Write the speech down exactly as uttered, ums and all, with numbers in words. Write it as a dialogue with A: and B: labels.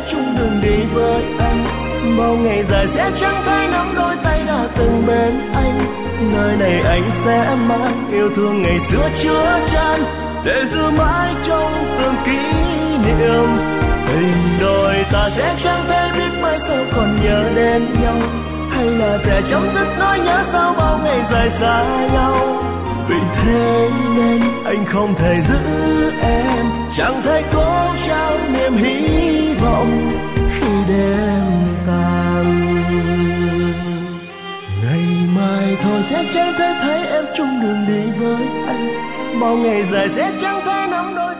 A: chung đường đi với anh. Bao ngày dài sẽ chẳng thấy nắm đôi tay đã từng bên anh. Nơi này anh sẽ mang yêu thương ngày xưa chứa chan, để giữ mãi trong từng kỷ niệm. Tình đôi ta sẽ chẳng thể biết mai sau còn nhớ đến nhau, hay là sẽ chấm dứt nỗi nhớ sau bao ngày dài xa nhau. Vì thế nên anh không thể giữ em, chẳng thể cố trao niềm hy vọng khi đêm tàn. Ngày mai thôi sẽ chẳng thể thấy em chung đường đi với anh. Bao ngày dài sẽ chẳng thể nắm đôi